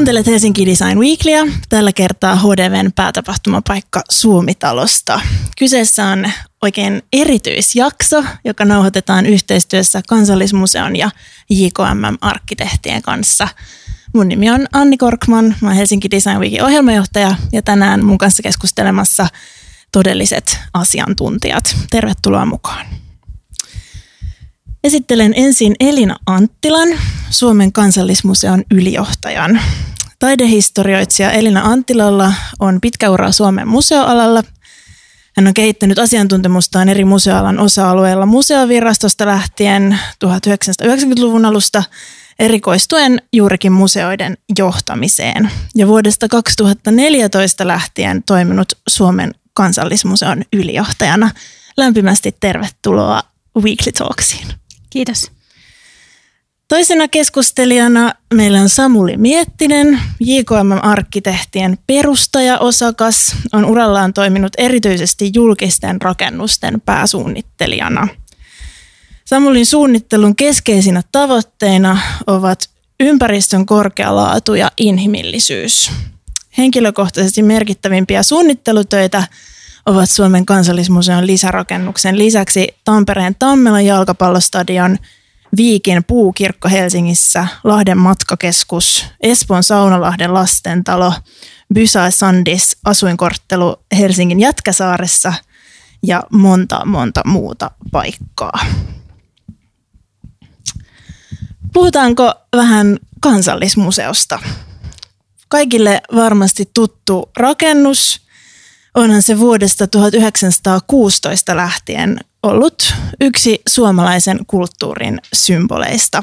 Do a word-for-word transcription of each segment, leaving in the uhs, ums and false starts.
Kuuntelet Helsinki Design Weeklyä, tällä kertaa H D V:n päätapahtumapaikka Suomi-talosta. Kyseessä on oikein erityisjakso, joka nauhoitetaan yhteistyössä Kansallismuseon ja J K M-arkkitehtien kanssa. Mun nimi on Anni Korkman, mä oon Helsinki Design Weekin ohjelmajohtaja ja tänään mun kanssa keskustelemassa todelliset asiantuntijat. Tervetuloa mukaan. Esittelen ensin Elina Anttilan, Suomen Kansallismuseon ylijohtajan. Taidehistorioitsija Elina Anttilalla on pitkä ura Suomen museoalalla. Hän on kehittänyt asiantuntemustaan eri museoalan osa-alueilla museovirastosta lähtien tuhatyhdeksänsataayhdeksänkymmentäluvun alusta erikoistuen juurikin museoiden johtamiseen. Ja vuodesta kaksituhattaneljätoista lähtien toiminut Suomen Kansallismuseon ylijohtajana. Lämpimästi tervetuloa Weekly Talksiin. Kiitos. Toisena keskustelijana meillä on Samuli Miettinen, J K M-arkkitehtien perustajaosakas, on urallaan toiminut erityisesti julkisten rakennusten pääsuunnittelijana. Samulin suunnittelun keskeisinä tavoitteina ovat ympäristön korkea laatu ja inhimillisyys. Henkilökohtaisesti merkittävimpiä suunnittelutöitä ovat Suomen Kansallismuseon lisärakennuksen lisäksi Tampereen Tammelan jalkapallostadion, Viikin puukirkko Helsingissä, Lahden matkakeskus, Espoon Saunalahden lastentalo, Bysa Sandis asuinkorttelu Helsingin Jätkäsaaressa ja monta monta muuta paikkaa. Puhutaanko vähän Kansallismuseosta? Kaikille varmasti tuttu rakennus. Onhan se vuodesta tuhatyhdeksänsataakuusitoista lähtien ollut yksi suomalaisen kulttuurin symboleista.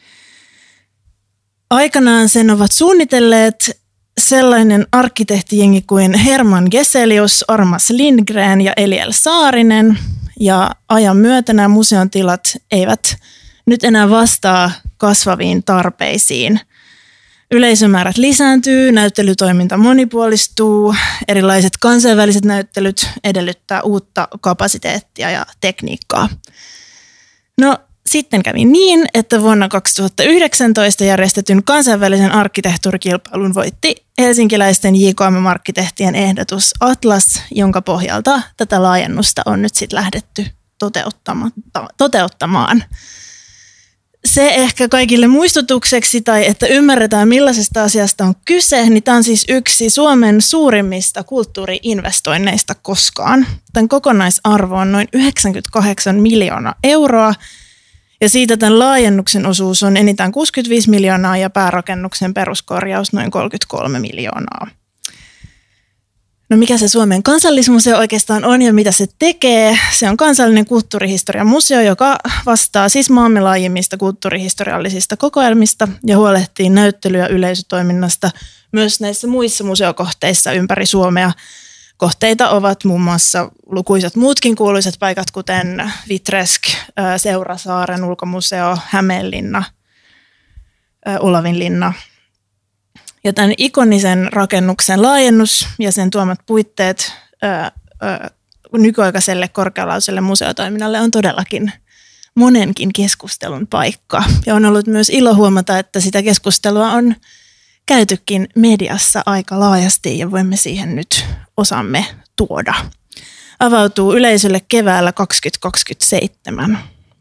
Aikanaan sen ovat suunnitelleet sellainen arkkitehtijengi kuin Herman Geselius, Ormas Lindgren ja Eliel Saarinen. Ja ajan myötä nämä museon tilat eivät nyt enää vastaa kasvaviin tarpeisiin. Yleisömäärät lisääntyy, näyttelytoiminta monipuolistuu, erilaiset kansainväliset näyttelyt edellyttää uutta kapasiteettia ja tekniikkaa. No sitten kävi niin, että vuonna kaksituhattayhdeksäntoista järjestetyn kansainvälisen arkkitehtuurikilpailun voitti helsinkiläisten J K M-arkkitehtien ehdotus Atlas, jonka pohjalta tätä laajennusta on nyt sitten lähdetty toteuttamaan. Se ehkä kaikille muistutukseksi tai että ymmärretään millaisesta asiasta on kyse, niin tämä on siis yksi Suomen suurimmista kulttuuriinvestoinneista koskaan. Tämän kokonaisarvo on noin yhdeksänkymmentäkahdeksan miljoonaa euroa ja siitä tämän laajennuksen osuus on enintään kuusikymmentäviisi miljoonaa ja päärakennuksen peruskorjaus noin kolmekymmentäkolme miljoonaa. No mikä se Suomen Kansallismuseo oikeastaan on ja mitä se tekee? Se on kansallinen kulttuurihistorian museo, joka vastaa siis maamme laajimmista kulttuurihistoriallisista kokoelmista ja huolehtii näyttely- ja yleisötoiminnasta myös näissä muissa museokohteissa ympäri Suomea. Kohteita ovat muun muassa lukuisat muutkin kuuluisat paikat, kuten Vitresk, Seurasaaren ulkomuseo, Hämeenlinna, Olavinlinna. Ja tämän ikonisen rakennuksen laajennus ja sen tuomat puitteet ää, ää, nykyaikaiselle korkealaiselle museotoiminnalle on todellakin monenkin keskustelun paikka. Ja on ollut myös ilo huomata, että sitä keskustelua on käytykin mediassa aika laajasti ja voimme siihen nyt osamme tuoda. Avautuu yleisölle keväällä kaksituhattakaksikymmentäseitsemän.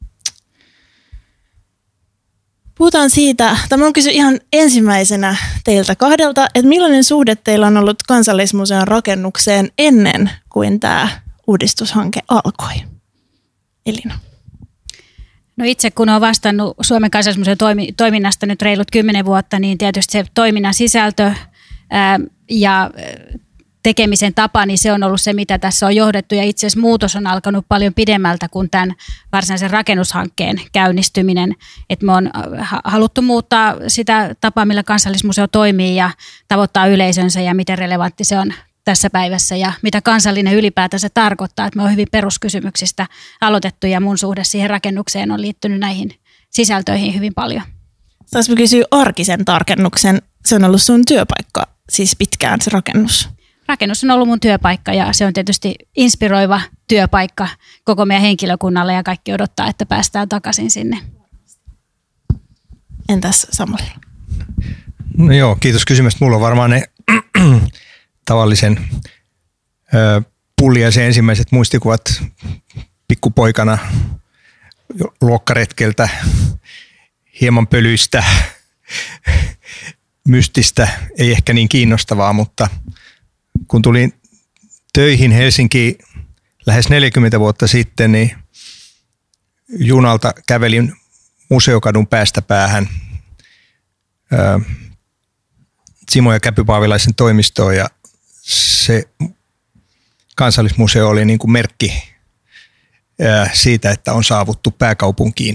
Puhutaan siitä, tämä on kysy ihan ensimmäisenä teiltä kahdelta, että millainen suhde teillä on ollut Kansallismuseon rakennukseen ennen kuin tämä uudistushanke alkoi? Elina. No itse kun olen vastannut Suomen Kansallismuseon toimi, toiminnasta nyt reilut kymmenen vuotta, niin tietysti se toiminnan sisältö ää, ja tekemisen tapa, niin se on ollut se, mitä tässä on johdettu. Ja itse asiassa muutos on alkanut paljon pidemmältä kuin tämän varsinaisen rakennushankkeen käynnistyminen. Että me on haluttu muuttaa sitä tapaa, millä Kansallismuseo toimii ja tavoittaa yleisönsä ja miten relevantti se on tässä päivässä ja mitä kansallinen ylipäätänsä tarkoittaa. Että me on hyvin peruskysymyksistä aloitettu ja mun suhde siihen rakennukseen on liittynyt näihin sisältöihin hyvin paljon. Saanko kysyä arkisen tarkennuksen? Se on ollut sun työpaikka, siis pitkään se rakennus. Rakennus on ollut mun työpaikka ja se on tietysti inspiroiva työpaikka koko meidän henkilökunnalle ja kaikki odottaa, että päästään takaisin sinne. Entäs Samuli? No joo, kiitos kysymästä. Mulla on varmaan ne tavallisen ö, pulliaisen ensimmäiset muistikuvat pikkupoikana luokkaretkeltä, hieman pölyistä, mystistä, ei ehkä niin kiinnostavaa, mutta kun tulin töihin Helsinkiin lähes neljäkymmentä vuotta sitten, niin junalta kävelin Museokadun päästä päähän ö, Simo ja Käpy Paavilaisen toimistoon, ja se Kansallismuseo oli niin kuin merkki ö, siitä, että on saavuttu pääkaupunkiin.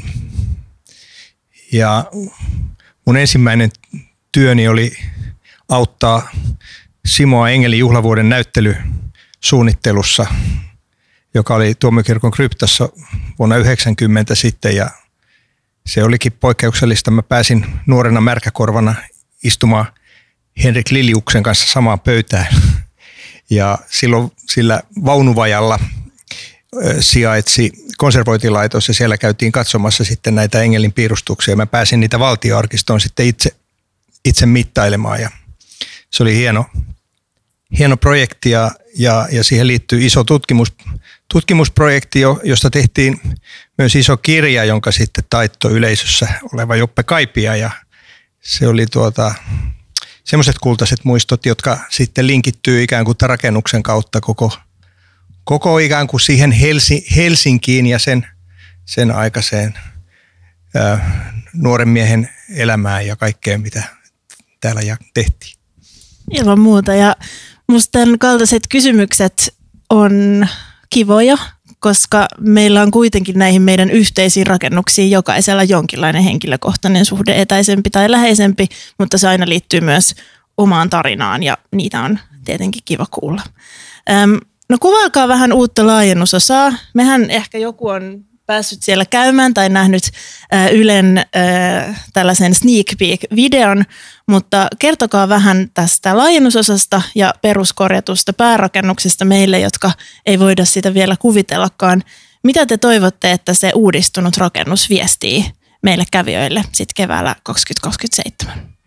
Ja mun ensimmäinen työni oli auttaa Simoa Engelin juhlavuoden näyttelysuunnittelussa, joka oli Tuomiokirkon kryptassa vuonna yhdeksänkymmentä sitten, ja se olikin poikkeuksellista. Mä pääsin nuorena märkäkorvana istumaan Henrik Lilliuksen kanssa samaan pöytään, ja silloin sillä vaunuvajalla sijaitsi konservointilaitos, ja siellä käytiin katsomassa sitten näitä Engelin piirustuksia. Mä pääsin niitä Valtioarkistoon sitten itse, itse mittailemaan, ja se oli hieno, hieno projekti, ja, ja, ja siihen liittyy iso tutkimus, tutkimusprojekti, josta tehtiin myös iso kirja, jonka sitten taittoi yleisössä oleva Joppe Kaipia, ja se oli tuota, semmoiset kultaiset muistot, jotka sitten linkittyy ikään kuin rakennuksen kautta koko, koko ikään kuin siihen Helsi, Helsinkiin ja sen, sen aikaiseen ää, nuoren miehen elämään ja kaikkeen, mitä täällä tehtiin. Ilman muuta, ja musta tämän kaltaiset kysymykset on kivoja, koska meillä on kuitenkin näihin meidän yhteisiin rakennuksiin jokaisella jonkinlainen henkilökohtainen suhde, etäisempi tai läheisempi, mutta se aina liittyy myös omaan tarinaan, ja niitä on tietenkin kiva kuulla. Öm, no kuvaakaa vähän uutta laajennusosaa. Mehän ehkä joku on päässyt siellä käymään tai nähnyt äh, Ylen äh, tällaisen sneak peek-videon, mutta kertokaa vähän tästä laajennusosasta ja peruskorjatusta päärakennuksesta meille, jotka ei voida sitä vielä kuvitellakaan. Mitä te toivotte, että se uudistunut rakennus viestii meille kävijöille sitten keväällä kaksituhattakaksikymmentäseitsemän?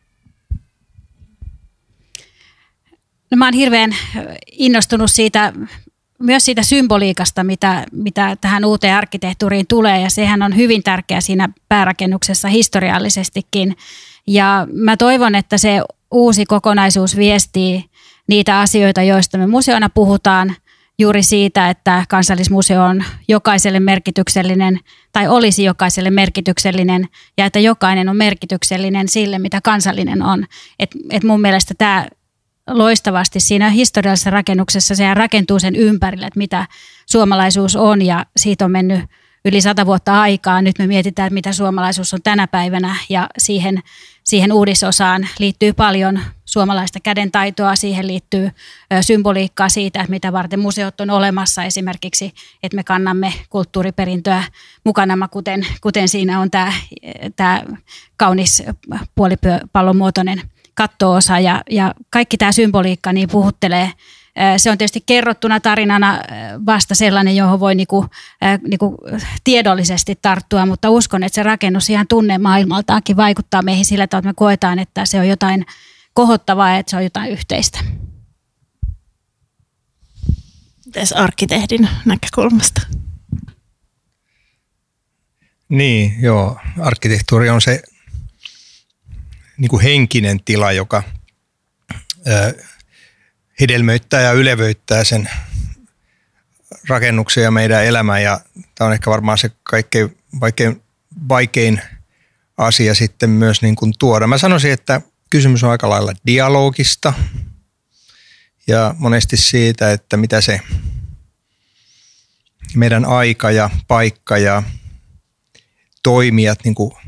No, mä oon hirveän innostunut siitä, myös siitä symboliikasta, mitä, mitä tähän uuteen arkkitehtuuriin tulee, ja sehän on hyvin tärkeä siinä päärakennuksessa historiallisestikin. Ja mä toivon, että se uusi kokonaisuus viestii niitä asioita, joista me museona puhutaan, juuri siitä, että Kansallismuseo on jokaiselle merkityksellinen, tai olisi jokaiselle merkityksellinen, ja että jokainen on merkityksellinen sille, mitä kansallinen on. Et, et mun mielestä tämä loistavasti siinä historiallisessa rakennuksessa se rakentuu sen ympärille, että mitä suomalaisuus on, ja siitä on mennyt yli sata vuotta aikaa. Nyt me mietitään, että mitä suomalaisuus on tänä päivänä, ja siihen, siihen uudisosaan liittyy paljon suomalaista kädentaitoa, siihen liittyy ö, symboliikkaa siitä, että mitä varten museot on olemassa, esimerkiksi, että me kannamme kulttuuriperintöä mukana, kuten, kuten siinä on tämä, tämä kaunis puolipallonmuotoinen katto-osa, ja, ja kaikki tämä symboliikka niin puhuttelee. Se on tietysti kerrottuna tarinana vasta sellainen, johon voi niinku, niinku tiedollisesti tarttua, mutta uskon, että se rakennus ihan tunne maailmaltaankin vaikuttaa meihin sillä tavalla, että me koetaan, että se on jotain kohottavaa ja että se on jotain yhteistä. Mites arkkitehdin näkökulmasta? Niin, joo. Arkkitehtuuri on se niin kuin henkinen tila, joka ö, hedelmöittää ja ylevöittää sen rakennuksen ja meidän elämän. Ja tämä on ehkä varmaan se kaikkein vaikein, vaikein asia sitten myös niin kuin tuoda. Mä sanoisin, että kysymys on aika lailla dialogista ja monesti siitä, että mitä se meidän aika ja paikka ja toimijat niin kuin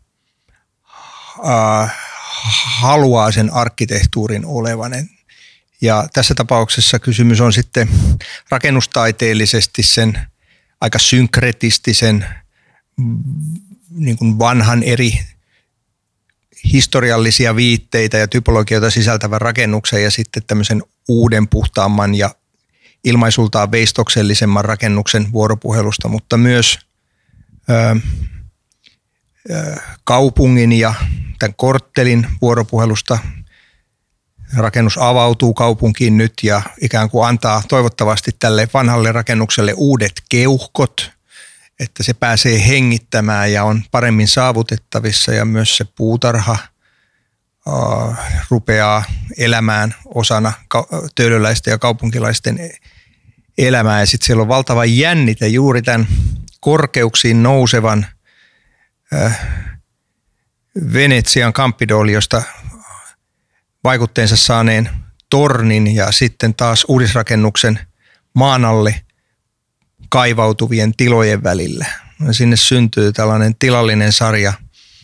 Uh, haluaa sen arkkitehtuurin olevan. Ja tässä tapauksessa kysymys on sitten rakennustaiteellisesti sen aika synkretistisen, niin kuin vanhan eri historiallisia viitteitä ja typologioita sisältävän rakennuksen ja sitten tämmöisen uuden, puhtaamman ja ilmaisultaan veistoksellisemman rakennuksen vuoropuhelusta, mutta myös ö, kaupungin ja tämän korttelin vuoropuhelusta. Rakennus avautuu kaupunkiin nyt ja ikään kuin antaa toivottavasti tälle vanhalle rakennukselle uudet keuhkot, että se pääsee hengittämään ja on paremmin saavutettavissa ja myös se puutarha uh, rupeaa elämään osana töölöläisten ja kaupunkilaisten elämää. Ja sitten siellä on valtava jännite juuri tämän korkeuksiin nousevan uh, Venetsian Campidoliosta vaikutteensa saaneen tornin ja sitten taas uudisrakennuksen maan alle kaivautuvien tilojen välillä. Sinne syntyy tällainen tilallinen sarja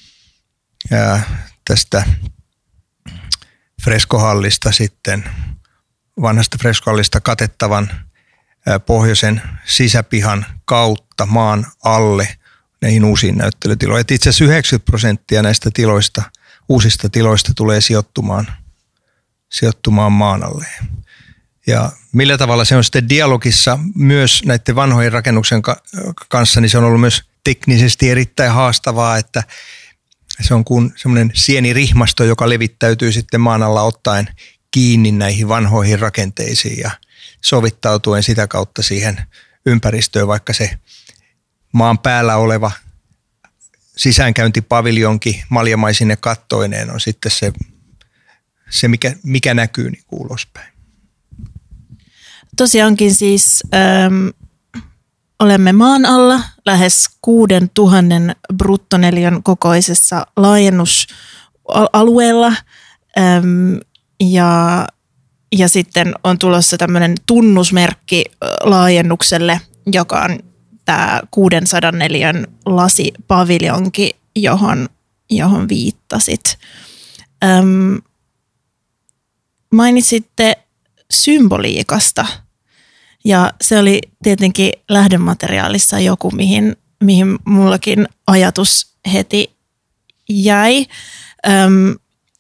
tästä freskohallista sitten, vanhasta freskohallista katettavan pohjoisen sisäpihan kautta maan alle näihin uusiin näyttelytiloihin. Itse asiassa yhdeksänkymmentä prosenttia näistä tiloista, uusista tiloista tulee sijoittumaan, sijoittumaan maan alle. Ja millä tavalla se on sitten dialogissa myös näiden vanhojen rakennuksen kanssa, niin se on ollut myös teknisesti erittäin haastavaa, että se on kuin semmoinen sienirihmasto, joka levittäytyy sitten maan alla ottaen kiinni näihin vanhoihin rakenteisiin ja sovittautuen sitä kautta siihen ympäristöön, vaikka se maan päällä oleva sisäänkäyntipaviljonki maljamaisine kattoineen on sitten se, se mikä, mikä näkyy niin kuin ulospäin. Tosiaankin siis ähm, olemme maan alla lähes kuuden tuhannen bruttoneliön kokoisessa laajennusalueella ähm, ja, ja sitten on tulossa tämmöinen tunnusmerkki laajennukselle, joka on tämä kuudensadan neliön lasipaviljonki, johon, johon viittasit. Ähm, mainitsitte symboliikasta. Ja se oli tietenkin lähdemateriaalissa joku, mihin, mihin mullakin ajatus heti jäi. Öm,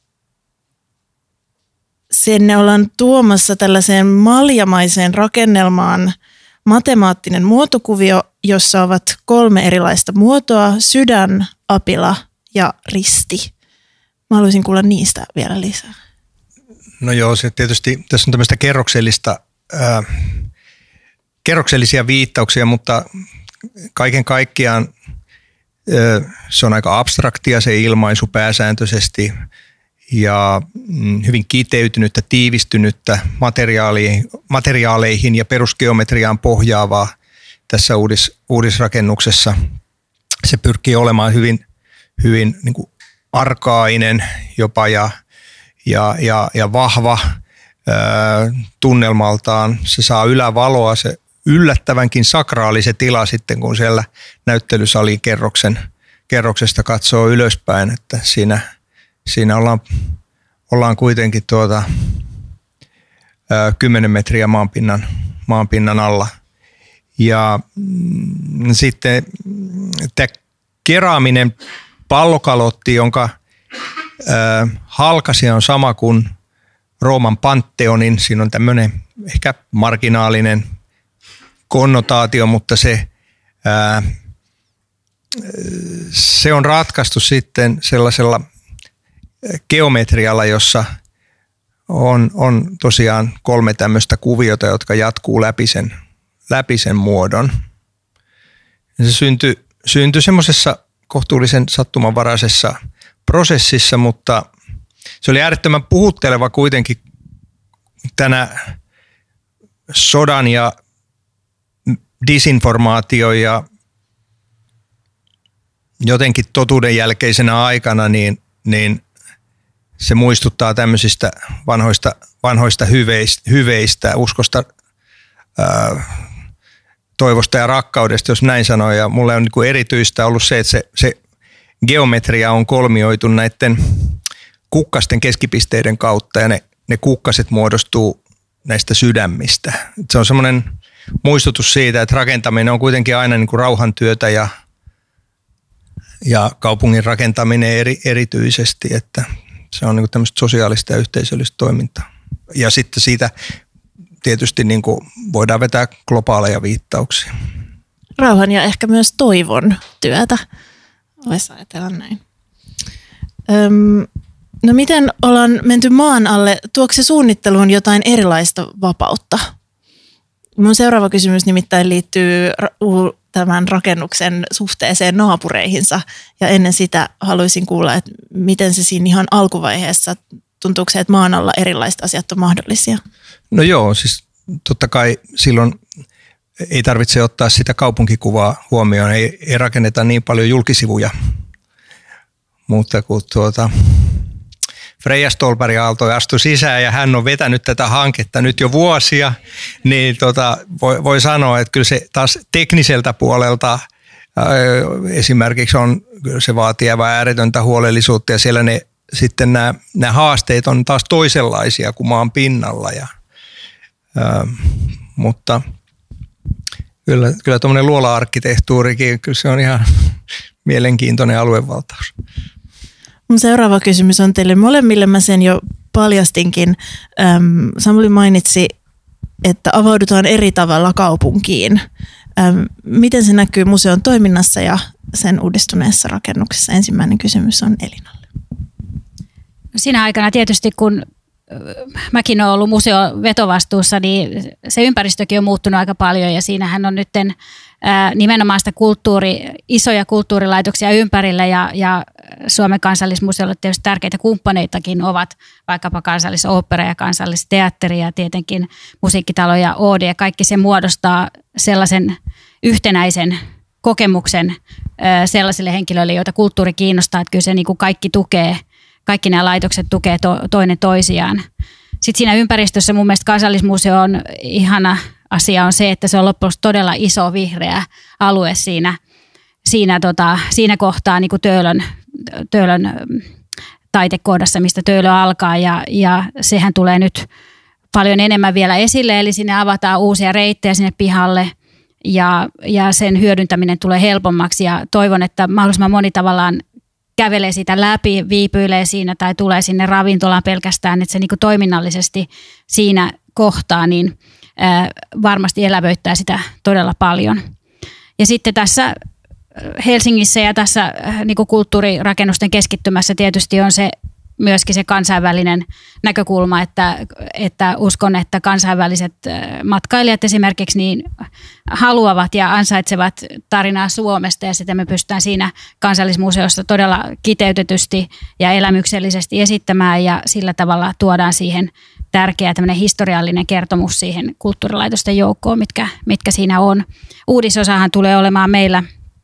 sinne ollaan tuomassa tällaiseen maljamaiseen rakennelmaan matemaattinen muotokuvio, jossa ovat kolme erilaista muotoa, sydän, apila ja risti. Mä haluaisin kuulla niistä vielä lisää. No joo, se tietysti tässä on tämmöistä kerroksellista, ää, kerroksellisia viittauksia, mutta kaiken kaikkiaan ää, se on aika abstraktia se ilmaisu pääsääntöisesti ja mm, hyvin kiteytynyttä, tiivistynyttä materiaaleihin, materiaaleihin ja perusgeometriaan pohjaavaa tässä uudis, uudisrakennuksessa. Se pyrkii olemaan hyvin, hyvin niin kuin arkainen jopa ja Ja, ja, ja vahva ää, tunnelmaltaan. Se saa ylävaloa, se yllättävänkin sakraali se tila sitten, kun siellä näyttelysalin kerroksen, kerroksesta katsoo ylöspäin, että siinä, siinä ollaan, ollaan kuitenkin tuota, ää, kymmenen metriä maanpinnan, maanpinnan alla. Ja mm, sitten tämä keraaminen pallokalotti, jonka halkasia on sama kuin Rooman Pantheonin. Siinä on tämmöinen ehkä marginaalinen konnotaatio, mutta se, ää, se on ratkaistu sitten sellaisella geometrialla, jossa on, on tosiaan kolme tämmöistä kuviota, jotka jatkuu läpi sen, läpi sen muodon. Ja se syntyi, syntyi semmoisessa kohtuullisen sattumanvaraisessa prosessissa, mutta se oli äärettömän puhutteleva kuitenkin tänä sodan ja disinformaatio ja jotenkin totuuden jälkeisenä aikana, niin, niin se muistuttaa tämmöisistä vanhoista, vanhoista hyveistä, hyveistä uskosta, ää, toivosta ja rakkaudesta, jos näin sanoo. Ja mulle on niin kuin erityistä ollut se, että se, se geometria on kolmioitu näiden kukkasten keskipisteiden kautta ja ne, ne kukkaset muodostuu näistä sydämistä. Se on semmoinen muistutus siitä, että rakentaminen on kuitenkin aina niin kuin rauhantyötä ja, ja kaupungin rakentaminen eri, erityisesti, että se on niin kuin tämmöistä sosiaalista ja yhteisöllistä toimintaa. Ja sitten siitä tietysti niin kuin voidaan vetää globaaleja viittauksia. Rauhan ja ehkä myös toivon työtä. Voisi ajatella näin. Öm, no miten ollaan menty maan alle? Tuoko se suunnitteluun jotain erilaista vapautta? Mun seuraava kysymys nimittäin liittyy tämän rakennuksen suhteeseen naapureihinsa. Ja ennen sitä haluaisin kuulla, että miten se siinä ihan alkuvaiheessa, tuntuuko se, että maan alla erilaiset asiat on mahdollisia? No joo, siis totta kai silloin ei tarvitse ottaa sitä kaupunkikuvaa huomioon. Ei, ei rakenneta niin paljon julkisivuja, mutta kun tuota Freija Ståhlberg-Aalto astui sisään ja hän on vetänyt tätä hanketta nyt jo vuosia, niin tota, voi, voi sanoa, että kyllä se taas tekniseltä puolelta ää, esimerkiksi on, se vaatii aivan ääretöntä huolellisuutta ja siellä ne, sitten nämä, nämä haasteet on taas toisenlaisia kuin maan pinnalla. Ja, ää, mutta kyllä, kyllä tuommoinen luola-arkkitehtuurikin, kyllä se on ihan mielenkiintoinen aluevaltaus. Mun seuraava kysymys on teille molemmille. Mä sen jo paljastinkin. Ähm, Samuli mainitsi, että avaudutaan eri tavalla kaupunkiin. Ähm, miten se näkyy museon toiminnassa ja sen uudistuneessa rakennuksessa? Ensimmäinen kysymys on Elinalle. Siinä aikana tietysti, kun mäkin olen ollut museon vetovastuussa, niin se ympäristökin on muuttunut aika paljon ja siinähän on nyt nimenomaan sitä kulttuuri, isoja kulttuurilaitoksia ympärillä ja, ja Suomen kansallismuseolla tietysti tärkeitä kumppaneitakin ovat vaikkapa Kansallisooppera ja Kansallisteatteri ja tietenkin musiikkitalo ja Oodi ja kaikki se muodostaa sellaisen yhtenäisen kokemuksen sellaisille henkilöille, joita kulttuuri kiinnostaa, että kyllä se niin kuin kaikki tukee, kaikki nämä laitokset tukee to, toinen toisiaan. Sitten siinä ympäristössä mun mielestä Kansallismuseon ihana asia on se, että se on loppujen lopuksi todella iso vihreä alue siinä, siinä, tota, siinä kohtaa niin kuin Töölön, Töölön taitekohdassa, mistä Töölö alkaa ja, ja sehän tulee nyt paljon enemmän vielä esille, eli sinne avataan uusia reittejä sinne pihalle ja, ja sen hyödyntäminen tulee helpommaksi ja toivon, että mahdollisimman moni tavallaan kävelee sitä läpi, viipyilee siinä tai tulee sinne ravintolaan pelkästään, että se niin kuin toiminnallisesti siinä kohtaa, niin ää, varmasti elävöittää sitä todella paljon. Ja sitten tässä Helsingissä ja tässä äh, niin kuin kulttuurirakennusten keskittymässä tietysti on se myöskin se kansainvälinen näkökulma, että, että uskon, että kansainväliset matkailijat esimerkiksi niin haluavat ja ansaitsevat tarinaa Suomesta ja sitä me pystytään siinä Kansallismuseossa todella kiteytetysti ja elämyksellisesti esittämään ja sillä tavalla tuodaan siihen tärkeä tämmöinen historiallinen kertomus siihen kulttuurilaitosten joukkoon, mitkä, mitkä siinä on. Uudisosahan tulee olemaan meillä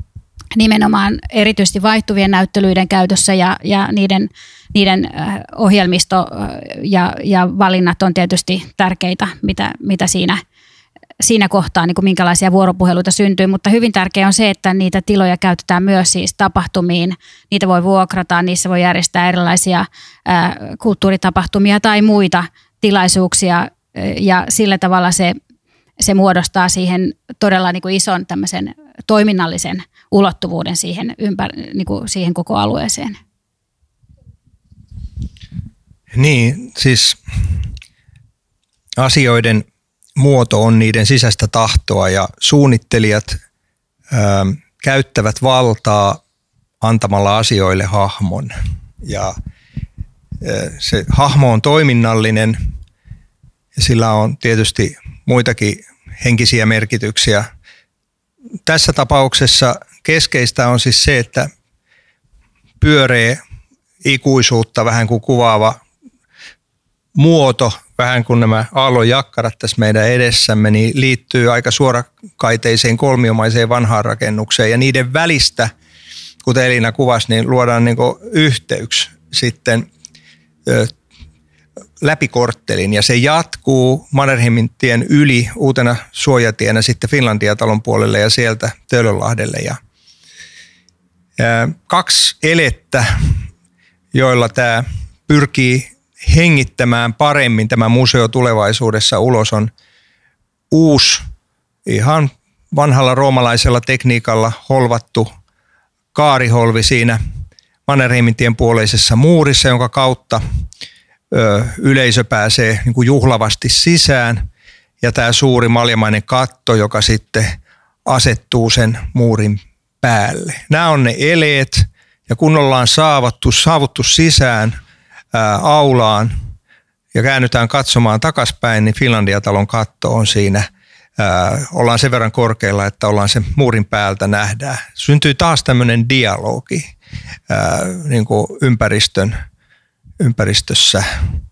nimenomaan erityisesti vaihtuvien näyttelyiden käytössä ja, ja niiden, niiden ohjelmisto ja, ja valinnat on tietysti tärkeitä, mitä, mitä siinä, siinä kohtaa, niin kuin minkälaisia vuoropuheluita syntyy, mutta hyvin tärkeää on se, että niitä tiloja käytetään myös siis tapahtumiin, niitä voi vuokrata, niissä voi järjestää erilaisia ää, kulttuuritapahtumia tai muita tilaisuuksia ja sillä tavalla se, se muodostaa siihen todella niin kuin ison tämmöisen toiminnallisen ulottuvuuden siihen, ympär, niin kuin siihen koko alueeseen. Niin, siis asioiden muoto on niiden sisäistä tahtoa ja suunnittelijat ö, käyttävät valtaa antamalla asioille hahmon. Ja ö, se hahmo on toiminnallinen ja sillä on tietysti muitakin henkisiä merkityksiä. Tässä tapauksessa keskeistä on siis se, että pyöreä ikuisuutta vähän kuin kuvaava muoto, vähän kuin nämä aallonjakkarat tässä meidän edessämme, niin liittyy aika suorakaiteiseen kolmiomaiseen vanhaan rakennukseen ja niiden välistä, kuten Elina kuvasi, niin luodaan niin kuin yhteyksi sitten ö, läpi korttelin ja se jatkuu Mannerheimintien yli uutena suojatienä sitten Finlandia-talon puolelle ja sieltä Töölönlahdelle. Ja, ja kaksi elettä, joilla tämä pyrkii hengittämään paremmin tämä museo tulevaisuudessa ulos on uusi, ihan vanhalla roomalaisella tekniikalla holvattu kaariholvi siinä Mannerheimintien puoleisessa muurissa, jonka kautta yleisö pääsee niin kuin juhlavasti sisään ja tämä suuri maljamainen katto, joka sitten asettuu sen muurin päälle. Nämä on ne eleet, Ja kun ollaan saavuttu, saavuttu sisään ää, aulaan ja käännytään katsomaan takaspäin, niin Finlandia-talon katto on siinä. Ää, ollaan sen verran korkealla, että ollaan sen muurin päältä nähdään. Syntyy taas tämmöinen dialogi ää, niin kuin ympäristön, ympäristössä.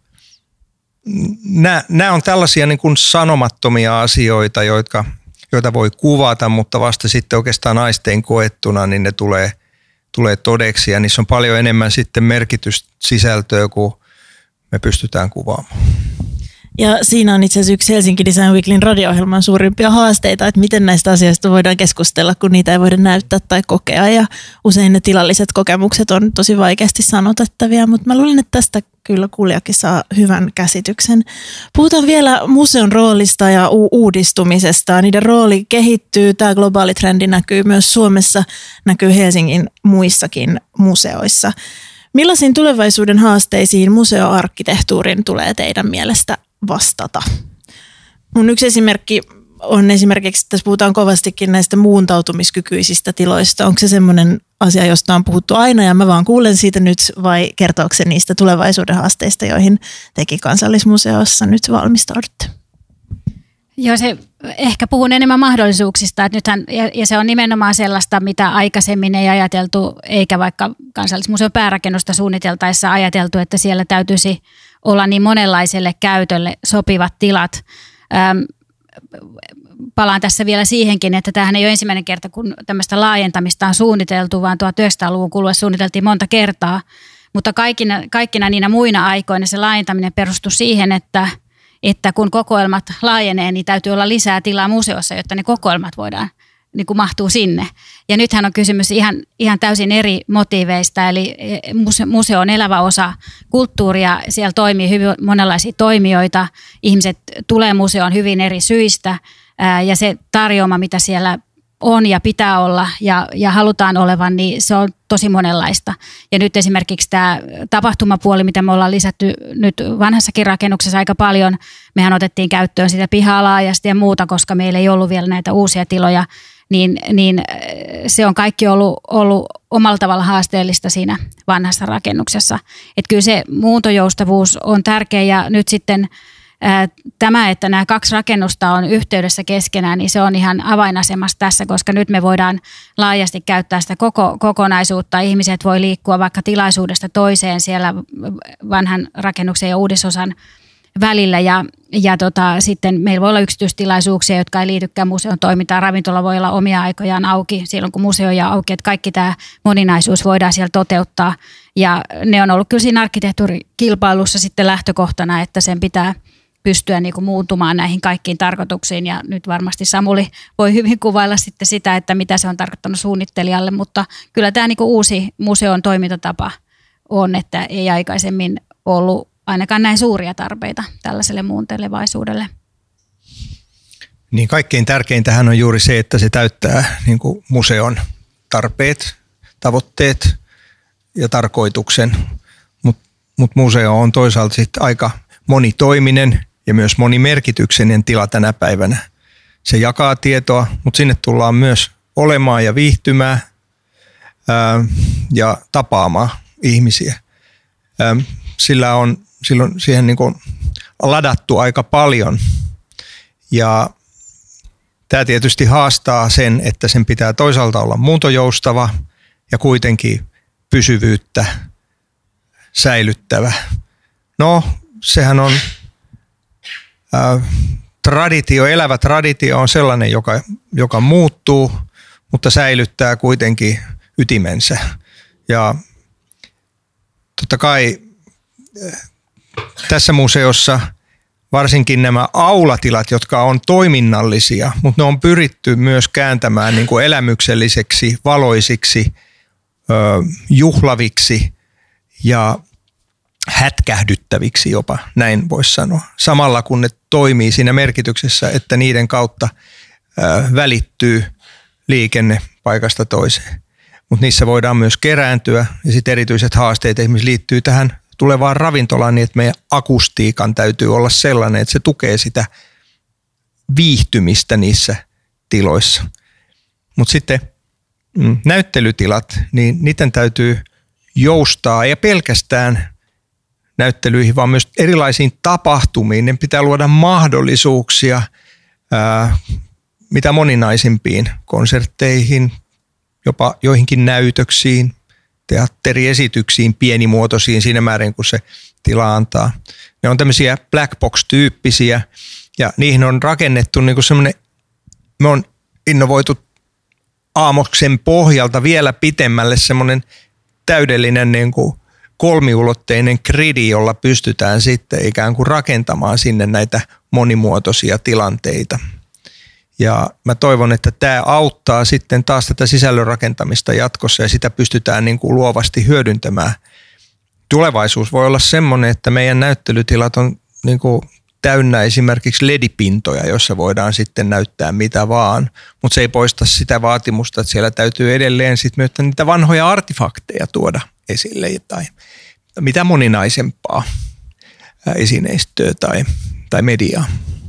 Nämä, nämä on tällaisia niin kuin sanomattomia asioita, joita, joita voi kuvata, mutta vasta sitten oikeastaan aistein koettuna, niin ne tulee, tulee todeksi. Ja niissä on paljon enemmän sitten merkityssisältöä kuin me pystytään kuvaamaan. Ja siinä on itse asiassa yksi Helsinki Design Weeklyn radio-ohjelman suurimpia haasteita, että miten näistä asioista voidaan keskustella, kun niitä ei voida näyttää tai kokea. Ja usein ne tilalliset kokemukset on tosi vaikeasti sanotettavia, mutta mä luulen, että tästä kyllä kuulijakin saa hyvän käsityksen. Puhutaan vielä museon roolista ja u- uudistumisesta. Niiden rooli kehittyy, tämä globaali trendi näkyy myös Suomessa, näkyy Helsingin muissakin museoissa. Millaisiin tulevaisuuden haasteisiin museoarkkitehtuurin tulee teidän mielestä vastata? Mun yksi esimerkki on esimerkiksi, tässä puhutaan kovastikin näistä muuntautumiskykyisistä tiloista. Onko se semmoinen asia, josta on puhuttu aina ja mä vaan kuulen siitä nyt, vai kertooko se niistä tulevaisuuden haasteista, joihin tekin Kansallismuseossa nyt valmistaudutte? Joo, se ehkä puhun enemmän mahdollisuuksista, että nythän, ja, ja se on nimenomaan sellaista, mitä aikaisemmin ei ajateltu, eikä vaikka Kansallismuseon päärakennusta suunniteltaessa ajateltu, että siellä täytyisi olla niin monenlaiselle käytölle sopivat tilat. Ähm, palaan tässä vielä siihenkin, että tämähän ei ole ensimmäinen kerta, kun tämmöistä laajentamista on suunniteltu, vaan tuhatyhdeksänsataaluvun kuluessa suunniteltiin monta kertaa, mutta kaikkina, kaikkina niinä muina aikoina se laajentaminen perustui siihen, että että kun kokoelmat laajenee, niin täytyy olla lisää tilaa museossa, jotta ne kokoelmat voidaan, niin kuin mahtuu sinne. Ja nythän on kysymys ihan, ihan täysin eri motiiveista, eli museo on elävä osa kulttuuria, siellä toimii hyvin monenlaisia toimijoita, ihmiset tulee museoon hyvin eri syistä, ja se tarjoama, mitä siellä on ja pitää olla ja, ja halutaan olevan, niin se on tosi monenlaista. Ja nyt esimerkiksi tämä tapahtumapuoli, mitä me ollaan lisätty nyt vanhassakin rakennuksessa aika paljon, mehän otettiin käyttöön sitä pihaa laajasti ja muuta, koska meillä ei ollut vielä näitä uusia tiloja, niin, niin se on kaikki ollut, ollut omalla tavalla haasteellista siinä vanhassa rakennuksessa. Että kyllä se muuntojoustavuus on tärkeä ja nyt sitten tämä, että nämä kaksi rakennusta on yhteydessä keskenään, niin se on ihan avainasemassa tässä, koska nyt me voidaan laajasti käyttää sitä koko kokonaisuutta. Ihmiset voi liikkua vaikka tilaisuudesta toiseen siellä vanhan rakennuksen ja uudisosan välillä ja, ja tota, sitten meillä voi olla yksityistilaisuuksia, jotka ei liitykään museon toimintaan. Ravintola voi olla omia aikojaan auki silloin, kun museo on auki, että kaikki tämä moninaisuus voidaan siellä toteuttaa ja ne on ollut kyllä siinä arkkitehtuurikilpailussa sitten lähtökohtana, että sen pitää pystyä niin kuin muuntumaan näihin kaikkiin tarkoituksiin ja nyt varmasti Samuli voi hyvin kuvailla sitten sitä, että mitä se on tarkoittanut suunnittelijalle, mutta kyllä tämä niin kuin uusi museon toimintatapa on, että ei aikaisemmin ollut ainakaan näin suuria tarpeita tällaiselle muuntelevaisuudelle. Niin kaikkein tärkeintähän on juuri se, että se täyttää niin kuin museon tarpeet, tavoitteet ja tarkoituksen, mutta mut museo on toisaalta sitten aika monitoiminen ja myös monimerkityksinen tila tänä päivänä. Se jakaa tietoa, mutta sinne tullaan myös olemaan ja viihtymään ää, ja tapaamaan ihmisiä. Ää, sillä on silloin siihen niin kuin ladattu aika paljon ja tämä tietysti haastaa sen, että sen pitää toisaalta olla muuntojoustava ja kuitenkin pysyvyyttä säilyttävä. No, sehän on ää, traditio, elävä traditio on sellainen, joka, joka muuttuu, mutta säilyttää kuitenkin ytimensä. Ja totta kai tässä museossa varsinkin nämä aulatilat, jotka on toiminnallisia, mutta ne on pyritty myös kääntämään niin kuin elämykselliseksi, valoisiksi, ö, juhlaviksi ja hätkähdyttäviksi jopa, näin voisi sanoa. Samalla kun ne toimii siinä merkityksessä, että niiden kautta ö, välittyy liikenne paikasta toiseen. Mutta niissä voidaan myös kerääntyä ja sitten erityiset haasteet esimerkiksi liittyy tähän tulevaan ravintolaan niin, että meidän akustiikan täytyy olla sellainen, että se tukee sitä viihtymistä niissä tiloissa. Mutta sitten näyttelytilat, niin niiden täytyy joustaa, ja pelkästään näyttelyihin, vaan myös erilaisiin tapahtumiin. Ne pitää luoda mahdollisuuksia ää, mitä moninaisimpiin konsertteihin, jopa joihinkin näytöksiin, teatteriesityksiin, pienimuotoisiin siinä määrin, kun se tila antaa. Ne on tämmöisiä black box-tyyppisiä, ja niihin on rakennettu niin kuin semmoinen, me on innovoitu Aamoksen pohjalta vielä pitemmälle semmoinen täydellinen niin kuin kolmiulotteinen gridi, jolla pystytään sitten ikään kuin rakentamaan sinne näitä monimuotoisia tilanteita. Ja mä toivon, että tämä auttaa sitten taas tätä sisällön rakentamista jatkossa, ja sitä pystytään niin kuin luovasti hyödyntämään. Tulevaisuus voi olla semmoinen, että meidän näyttelytilat on niin kuin täynnä esimerkiksi L E D-pintoja, joissa voidaan sitten näyttää mitä vaan, mutta se ei poista sitä vaatimusta, että siellä täytyy edelleen sitten myös niitä vanhoja artefakteja tuoda esille tai mitä moninaisempaa esineistöä tai, tai mediaa.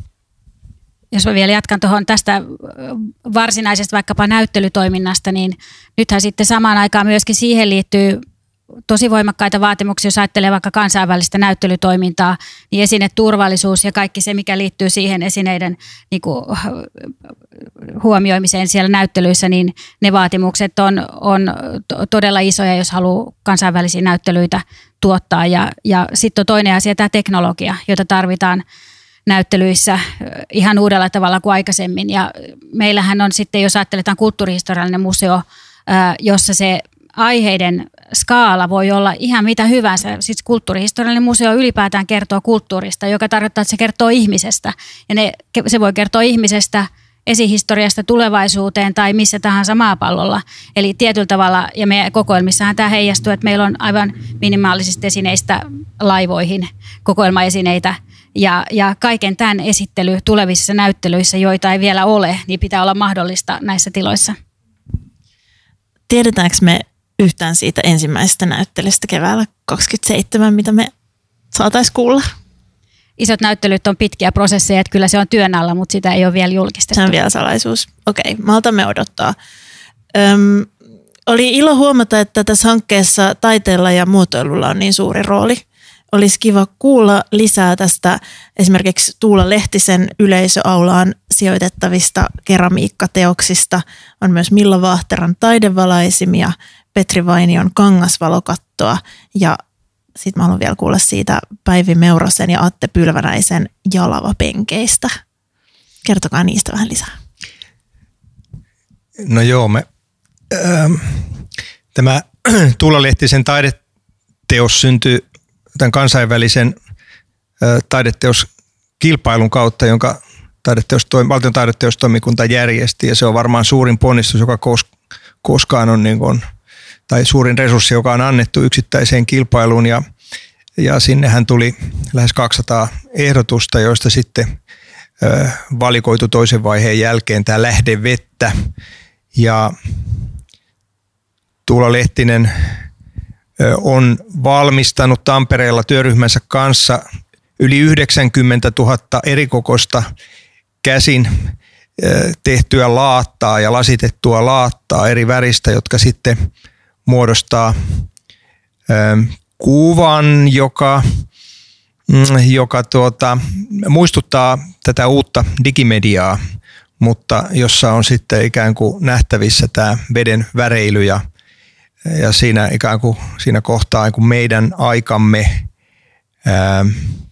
Jos mä vielä jatkan tuohon tästä varsinaisesta vaikkapa näyttelytoiminnasta, niin nythän sitten samaan aikaan myöskin siihen liittyy tosi voimakkaita vaatimuksia, jos ajattelee vaikka kansainvälistä näyttelytoimintaa, niin esineturvallisuus ja kaikki se, mikä liittyy siihen esineiden niin kuin, huomioimiseen siellä näyttelyissä, niin ne vaatimukset on, on todella isoja, jos haluaa kansainvälisiä näyttelyitä tuottaa. Ja, ja sitten on toinen asia, tämä teknologia, jota tarvitaan näyttelyissä ihan uudella tavalla kuin aikaisemmin. Ja meillähän on sitten, jos ajatteletaan kulttuurihistoriallinen museo, jossa se aiheiden skaala voi olla ihan mitä hyvänsä. Siis kulttuurihistoriallinen museo ylipäätään kertoo kulttuurista, joka tarkoittaa, että se kertoo ihmisestä. Ja ne, se voi kertoa ihmisestä, esihistoriasta tulevaisuuteen tai missä tahansa maapallolla. Eli tietyllä tavalla, ja meidän kokoelmissahan tämä heijastuu, että meillä on aivan minimaalisista esineistä laivoihin kokoelmaesineitä. Ja, ja kaiken tämän esittely tulevissa näyttelyissä, joita ei vielä ole, niin pitää olla mahdollista näissä tiloissa. Tiedetäänkö me yhtään siitä ensimmäisestä näyttelystä keväällä kaksikymmentäseitsemän, mitä me saataisiin kuulla? Isot näyttelyt on pitkiä prosesseja, että kyllä se on työn alla, mutta sitä ei ole vielä julkistettu. Se on vielä salaisuus. Okei, maltamme odottaa. Öm, oli ilo huomata, että tässä hankkeessa taiteella ja muotoilulla on niin suuri rooli. Olisi kiva kuulla lisää tästä esimerkiksi Tuula Lehtisen yleisöaulaan sijoitettavista keramiikkateoksista. On myös Milla Vaahteran taidevalaisimia, Petri Vainion kangasvalokattoa ja sitten mä haluan vielä kuulla siitä Päivi Meurosen ja Atte Pylvänäisen jalavapenkeistä. Kertokaa niistä vähän lisää. No joo, me, ähm, tämä Tuula Lehtisen taideteos syntyi tämän kansainvälisen äh, taideteoskilpailun kautta, jonka taideteos, valtion taideteostoimikunta järjesti, ja se on varmaan suurin ponnistus, joka kos, koskaan on, niin kuin, tai suurin resurssi, joka on annettu yksittäiseen kilpailuun, ja, ja sinnehän tuli lähes kaksisataa ehdotusta, joista sitten äh, valikoitu toisen vaiheen jälkeen tämä Lähdevettä, ja Tuula Lehtinen on valmistanut Tampereella työryhmänsä kanssa yli yhdeksänkymmentätuhatta erikokoista käsin tehtyä laattaa ja lasitettua laattaa eri väristä, jotka sitten muodostaa kuvan, joka, joka tuota, muistuttaa tätä uutta digimediaa, mutta jossa on sitten ikään kuin nähtävissä tämä veden väreily ja Ja siinä ikään kuin siinä kohtaa niin kuin meidän aikamme ää,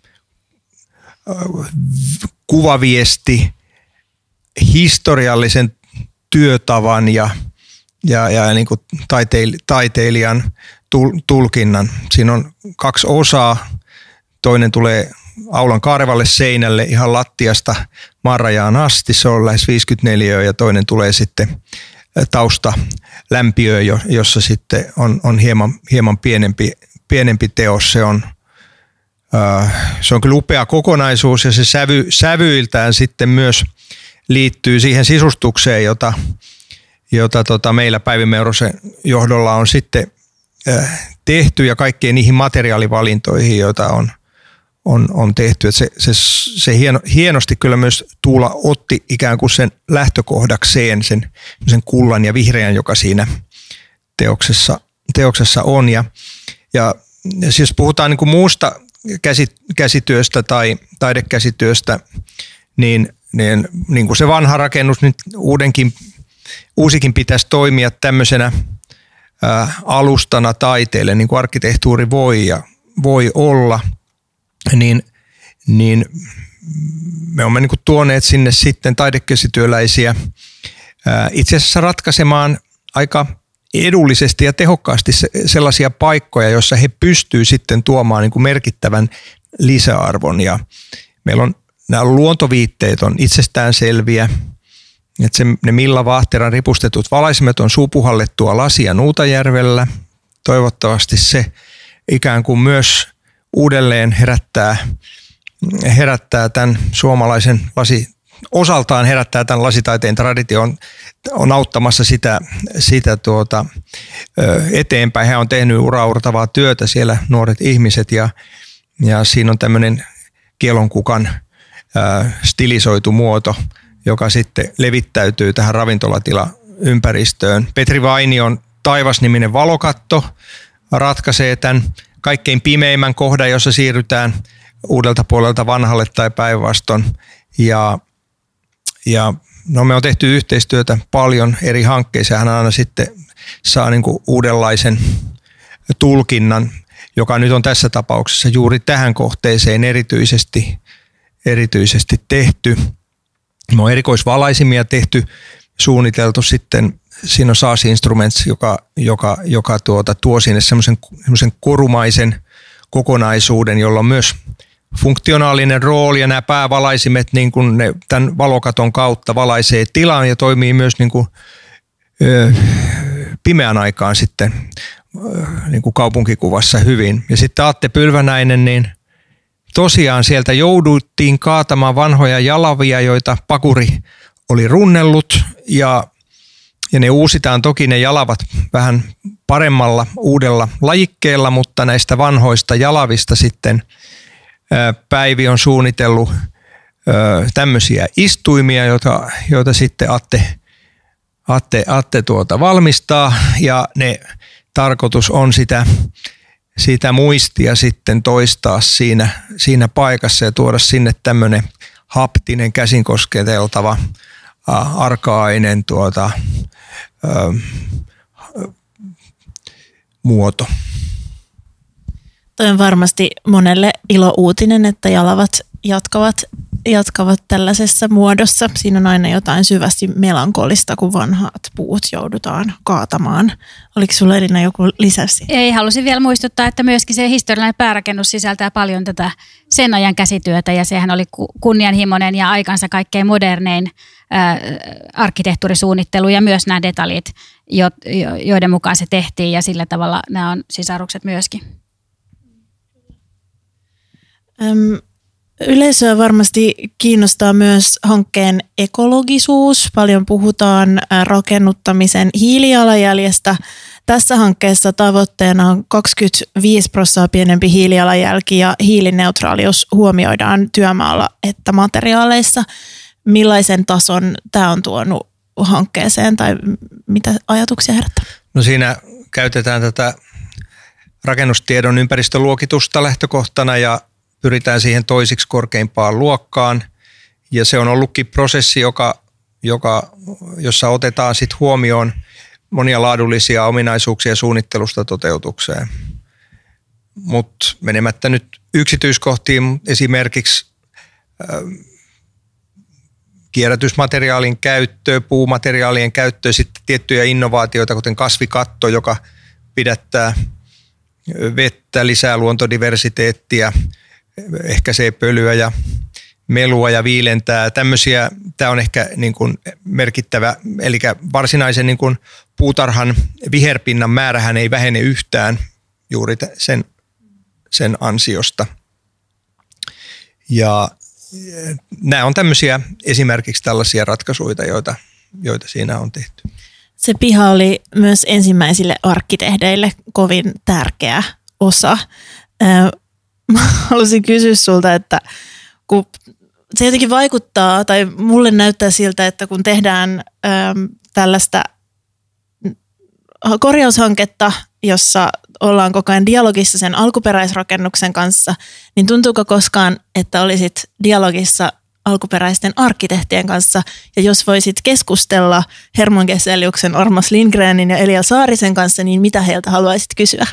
kuvaviesti, historiallisen työtavan ja, ja, ja niin kuin taiteil, taiteilijan tul, tulkinnan. Siinä on kaksi osaa. Toinen tulee aulan kaarevalle seinälle ihan lattiasta maanrajaan asti. Se on lähes viisikymmentäneljä ja toinen tulee sitten tausta lämpiö, jossa sitten on, on hieman, hieman pienempi, pienempi teos. Se on, äh, se on kyllä upea kokonaisuus ja se sävy, sävyiltään sitten myös liittyy siihen sisustukseen, jota, jota tota meillä Päivi Meurosen johdolla on sitten äh, tehty ja kaikkiin niihin materiaalivalintoihin, joita on, on, on tehty. Et se se, se hieno, hienosti kyllä myös Tuula otti ikään kuin sen lähtökohdakseen, sen, sen kullan ja vihreän, joka siinä teoksessa, teoksessa on. Ja, ja siis puhutaan niin kuin muusta käsityöstä tai taidekäsityöstä, niin, niin, niin kuin se vanha rakennus nyt uudenkin, uusikin pitäisi toimia tämmöisenä ää, alustana taiteelle, niin kuin arkkitehtuuri voi, ja, voi olla, niin, niin me olemme niin kuin tuoneet sinne sitten taidekäsityöläisiä ää, itse asiassa ratkaisemaan aika edullisesti ja tehokkaasti sellaisia paikkoja, joissa he pystyvät sitten tuomaan niin kuin merkittävän lisäarvon. Ja meillä on nämä luontoviitteet on itsestään selviä, että se, ne Milla Vaahteran ripustetut valaisimet on suupuhallettua lasia Nuutajärvellä. Toivottavasti se ikään kuin myös uudelleen herättää, herättää tämän suomalaisen lasi osaltaan herättää tämän lasitaiteen tradition, on auttamassa sitä, sitä tuota, eteenpäin. Hän on tehnyt uraurtavaa työtä siellä, nuoret ihmiset, ja, ja siinä on tämmöinen kielonkukan ää, stilisoitu muoto, joka sitten levittäytyy tähän ravintolatilaympäristöön. Petri Vainion Taivas-niminen valokatto ratkaisee tämän kaikkein pimeimmän kohdan, jossa siirrytään uudelta puolelta vanhalle tai päinvastoin. Ja Ja no me on tehty yhteistyötä paljon eri hankkeissa, hän aina sitten saa niin kuin uudenlaisen tulkinnan, joka nyt on tässä tapauksessa juuri tähän kohteeseen erityisesti, erityisesti tehty. Me on erikoisvalaisimia tehty, suunniteltu sitten, siinä on S A S Instruments, joka, joka, joka tuota, tuo sinne semmoisen, semmoisen korumaisen kokonaisuuden, jolla on myös funktionaalinen rooli, ja nämä päävalaisimet niin kuin ne tämän valokaton kautta valaisee tilan ja toimii myös niin kuin, ö, pimeän aikaan sitten ö, niin kuin kaupunkikuvassa hyvin. Ja sitten Atte Pylvänäinen, niin tosiaan sieltä jouduttiin kaatamaan vanhoja jalavia, joita pakuri oli runnellut, ja, ja ne uusitaan toki ne jalavat vähän paremmalla uudella lajikkeella, mutta näistä vanhoista jalavista sitten Päivi on suunnitellut tämmöisiä istuimia, joita, joita sitten Atte, Atte, Atte tuota valmistaa, ja ne tarkoitus on sitä, sitä muistia sitten toistaa siinä, siinä paikassa ja tuoda sinne tämmöinen haptinen, käsin kosketeltava, arkaainen tuota, ö, muoto. Toi on varmasti monelle ilouutinen, että jalavat jatkavat, jatkavat tällaisessa muodossa. Siinä on aina jotain syvästi melankolista, kun vanhat puut joudutaan kaatamaan. Oliko sulla Elina joku lisäsi? Ei, halusin vielä muistuttaa, että myöskin se historiallinen päärakennus sisältää paljon tätä sen ajan käsityötä, ja sehän oli kunnianhimoinen ja aikansa kaikkein modernein äh, arkkitehtuurisuunnittelu ja myös nämä detaljit, jo, jo, joiden mukaan se tehtiin, ja sillä tavalla nämä on sisarukset myöskin. Yleisöä varmasti kiinnostaa myös hankkeen ekologisuus. Paljon puhutaan rakennuttamisen hiilijalanjäljestä. Tässä hankkeessa tavoitteena on kaksikymmentäviisi prosenttia pienempi hiilijalanjälki, ja hiilineutraalius huomioidaan työmaalla että materiaaleissa. Millaisen tason tämä on tuonut hankkeeseen, tai mitä ajatuksia herättää? No siinä käytetään tätä rakennustiedon ympäristöluokitusta lähtökohtana, ja pyritään siihen toisiksi korkeimpaan luokkaan, ja se on ollutkin prosessi, joka, joka, jossa otetaan sit huomioon monia laadullisia ominaisuuksia suunnittelusta toteutukseen. Mutta menemättä nyt yksityiskohtiin, esimerkiksi äh, kierrätysmateriaalin käyttö, puumateriaalien käyttö, sitten tiettyjä innovaatioita, kuten kasvikatto, joka pidättää vettä, lisää luontodiversiteettiä, ehkäisee pölyä ja melua ja viilentää. Tämmöisiä, tämä on ehkä niin kuin merkittävä, eli varsinaisen niin kuin puutarhan viherpinnan määrähän ei vähene yhtään juuri sen, sen ansiosta. Ja nämä on tämmöisiä esimerkiksi tällaisia ratkaisuja, joita, joita siinä on tehty. Se piha oli myös ensimmäisille arkkitehdeille kovin tärkeä osa. mä halusin kysyä sulta, että kun se jotenkin vaikuttaa, tai mulle näyttää siltä, että kun tehdään äm, tällaista korjaushanketta, jossa ollaan koko ajan dialogissa sen alkuperäisrakennuksen kanssa, niin tuntuuko koskaan, että olisit dialogissa alkuperäisten arkkitehtien kanssa, ja jos voisit keskustella Herman Geseliuksen, Ormas Lindgrenin ja Elia Saarisen kanssa, niin mitä heiltä haluaisit kysyä?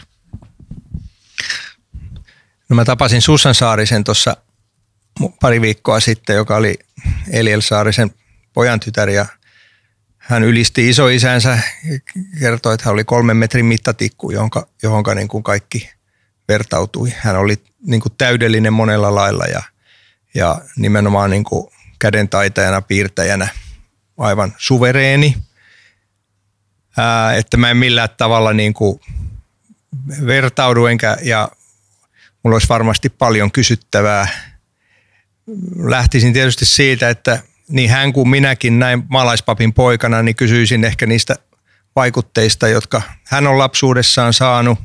No mä tapasin Susan Saarisen tuossa pari viikkoa sitten, joka oli Eliel Saarisen pojantytär, ja hän ylisti isoisänsä ja kertoi, että hän oli kolmen metrin mittatikku, johonka, johonka niin kuin kaikki vertautui. Hän oli niin kuin täydellinen monella lailla ja, ja nimenomaan niin kuin kädentaitajana, piirtäjänä aivan suvereeni. Ää, että mä en millään tavalla niin kuin vertaudu enkä, ja mulla olisi varmasti paljon kysyttävää. Lähtisin tietysti siitä, että niin hän kuin minäkin näin maalaispapin poikana, niin kysyisin ehkä niistä vaikutteista, jotka hän on lapsuudessaan saanut.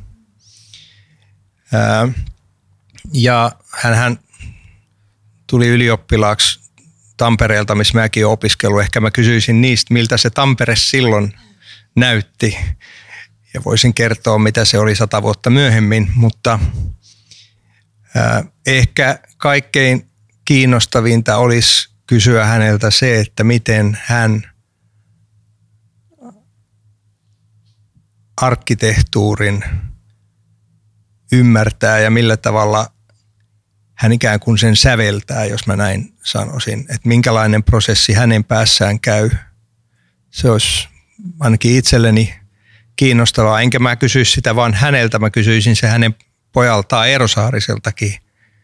Ää, ja hän tuli ylioppilaaksi Tampereelta, missä mäkin olen opiskellut. Ehkä mä kysyisin niistä, miltä se Tampere silloin näytti. Ja voisin kertoa, mitä se oli sata vuotta myöhemmin, mutta ää, ehkä kaikkein kiinnostavinta olisi kysyä häneltä se, että miten hän arkkitehtuurin ymmärtää ja millä tavalla hän ikään kuin sen säveltää, jos mä näin sanoisin, että minkälainen prosessi hänen päässään käy. Se olisi ainakin itselleni kiinnostavaa, enkä mä kysyisi sitä vaan häneltä, mä kysyisin se hänen pojaltaan Eero Saariseltakin.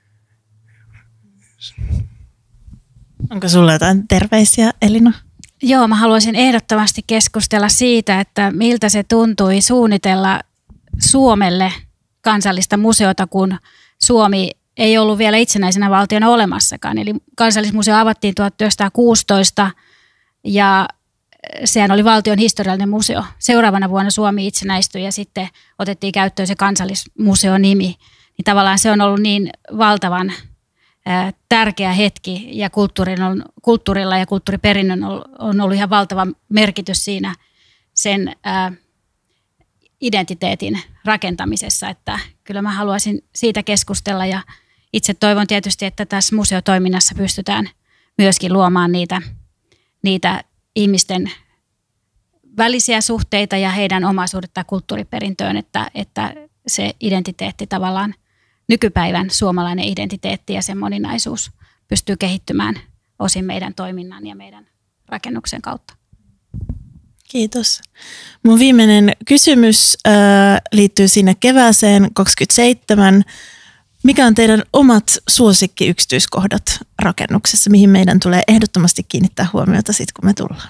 Onko sulla jotain terveisiä, Elina? Joo, mä haluaisin ehdottomasti keskustella siitä, että miltä se tuntui suunnitella Suomelle kansallista museota, kun Suomi ei ollut vielä itsenäisenä valtiona olemassakaan. Eli Kansallismuseo avattiin tuhatyhdeksänsataakuusitoista ja sehän oli valtion historiallinen museo. Seuraavana vuonna Suomi itsenäistyi ja sitten otettiin käyttöön se Kansallismuseo-nimi. Niin tavallaan se on ollut niin valtavan tärkeä hetki ja on, kulttuurilla ja kulttuuriperinnön on ollut ihan valtava merkitys siinä sen ää, identiteetin rakentamisessa, että kyllä mä haluaisin siitä keskustella ja itse toivon tietysti, että tässä museotoiminnassa pystytään myöskin luomaan niitä, niitä ihmisten välisiä suhteita ja heidän omaisuudetta kulttuuriperintöön, että, että se identiteetti tavallaan nykypäivän suomalainen identiteetti ja sen moninaisuus pystyy kehittymään osin meidän toiminnan ja meidän rakennuksen kautta. Kiitos. Mun viimeinen kysymys äh, liittyy sinne kevääseen kaksikymmentäseitsemän. Mikä on teidän omat suosikkiyksityiskohdat rakennuksessa, mihin meidän tulee ehdottomasti kiinnittää huomiota sitten, kun me tullaan?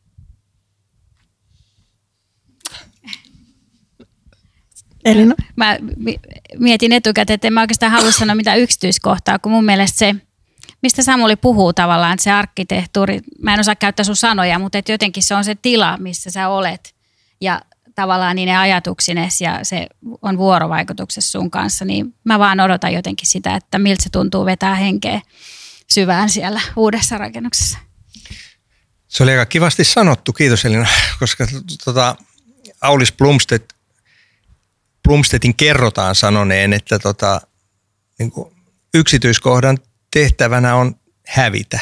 Elina? Mä mietin etukäteen, että en mä oikeastaan halua sanoa mitään yksityiskohtaa, kun mun mielestä se, mistä Samuli puhuu tavallaan, se arkkitehtuuri, mä en osaa käyttää sun sanoja, mutta et jotenkin se on se tila, missä sä olet ja tavallaan niine ajatuksines ja se on vuorovaikutuksessa sun kanssa, niin mä vaan odotan jotenkin sitä, että miltä se tuntuu vetää henkeä syvään siellä uudessa rakennuksessa. Se oli aika kivasti sanottu, kiitos Elina, koska tota, Aulis Blomstedt Blomstedtin kerrotaan sanoneen, että tota, niin kuin yksityiskohdan tehtävänä on hävitä.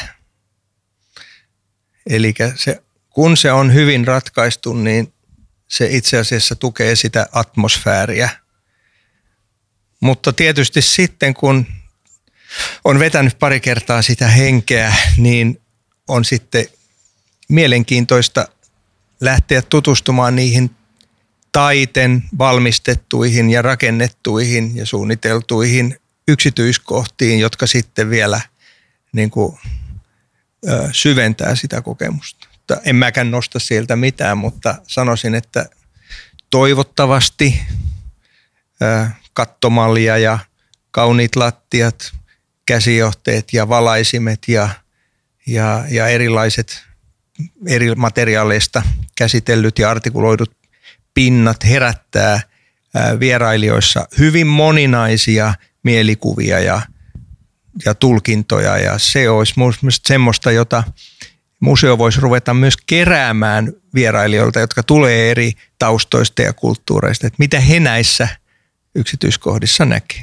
Eli se, kun se on hyvin ratkaistu, niin se itse asiassa tukee sitä atmosfääriä. Mutta tietysti sitten, kun on vetänyt pari kertaa sitä henkeä, niin on sitten mielenkiintoista lähteä tutustumaan niihin taiten valmistettuihin ja rakennettuihin ja suunniteltuihin yksityiskohtiin, jotka sitten vielä niin kuin, ö, syventää sitä kokemusta. En mäkään nosta sieltä mitään, mutta sanoisin, että toivottavasti ö, kattomalja ja kauniit lattiat, käsijohteet ja valaisimet ja, ja, ja erilaiset eri materiaaleista käsitellyt ja artikuloidut pinnat herättää vierailijoissa hyvin moninaisia mielikuvia ja, ja tulkintoja. Ja se olisi mielestäni semmoista, jota museo voisi ruveta myös keräämään vierailijoilta, jotka tulee eri taustoista ja kulttuureista, että mitä he näissä yksityiskohdissa näkee.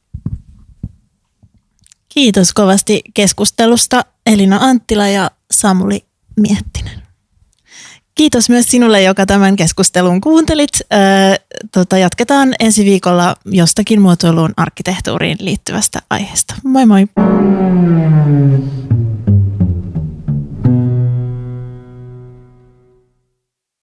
Kiitos kovasti keskustelusta Elina Anttila ja Samuli Miettinen. Kiitos myös sinulle, joka tämän keskustelun kuuntelit. Öö, tota, jatketaan ensi viikolla jostakin muotoiluun arkkitehtuuriin liittyvästä aiheesta. Moi moi!